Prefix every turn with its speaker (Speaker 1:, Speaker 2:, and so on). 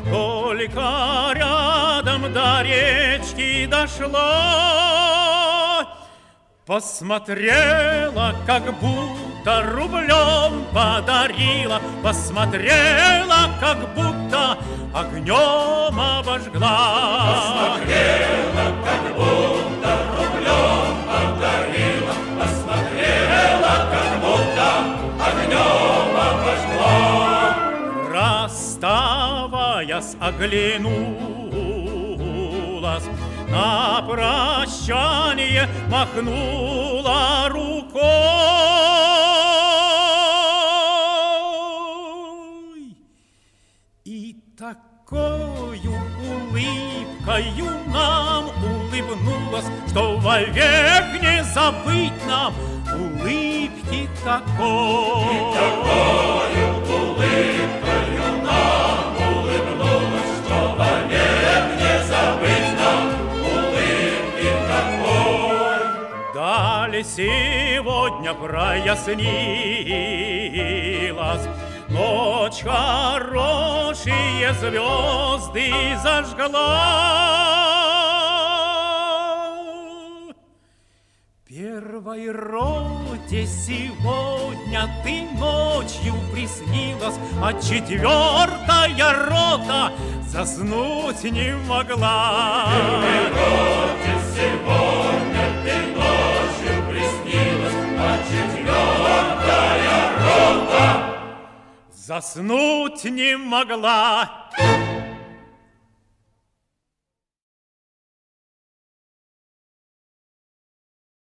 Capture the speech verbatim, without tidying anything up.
Speaker 1: только рядом до речки дошла, посмотрела, как будто рублем подарила, посмотрела, как будто огнем обожгла.
Speaker 2: Посмотрела, как будто рублем подарила, посмотрела, как будто огнем обожгла.
Speaker 1: Расставаясь, оглянулась, на прощание махнула рукой. И такою улыбкою нам улыбнулась, что вовек не забыть нам улыбки такой.
Speaker 2: И такою улыбкою нам улыбнулась, что вовек не забыть нам улыбки такой.
Speaker 1: Далее сегодня прояснилась, ночь хорошие звезды зажгла. Первой роте сегодня ты ночью приснилась, а четвертая рота заснуть не могла.
Speaker 2: Первой роте сегодня ты ночью приснилась, а четвертая рота
Speaker 1: заснуть не могла.